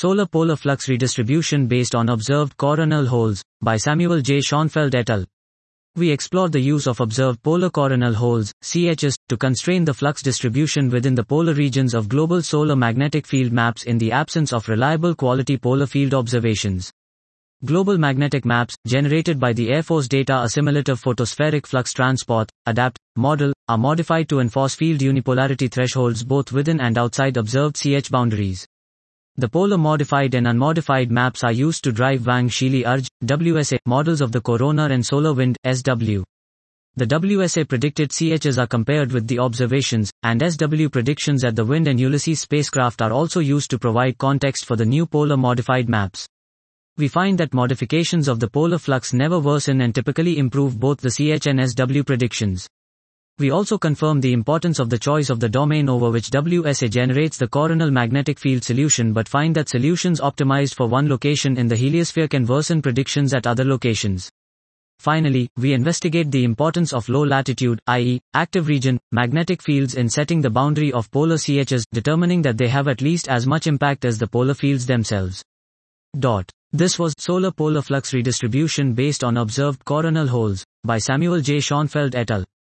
Solar polar flux redistribution based on observed coronal holes, by Samuel J. Schoenfeld et al. We explored the use of observed polar coronal holes, CHS, to constrain the flux distribution within the polar regions of global solar magnetic field maps in the absence of reliable quality polar field observations. Global magnetic maps, generated by the Air Force Data Assimilative Photospheric Flux Transport, ADAPT, model, are modified to enforce field unipolarity thresholds both within and outside observed CH boundaries. The polar modified and unmodified maps are used to drive Wang-Scheele-Urge, WSA, models of the corona and solar wind, SW. The WSA predicted CHs are compared with the observations, and SW predictions at the Wind and Ulysses spacecraft are also used to provide context for the new polar modified maps. We find that modifications of the polar flux never worsen and typically improve both the CH and SW predictions. We also confirm the importance of the choice of the domain over which WSA generates the coronal magnetic field solution, but find that solutions optimized for one location in the heliosphere can worsen predictions at other locations. Finally, we investigate the importance of low latitude, i.e., active region, magnetic fields in setting the boundary of polar CHs, determining that they have at least as much impact as the polar fields themselves. This was Solar Polar Flux Redistribution Based on Observed Coronal Holes, by Samuel J. Schoenfeld et al.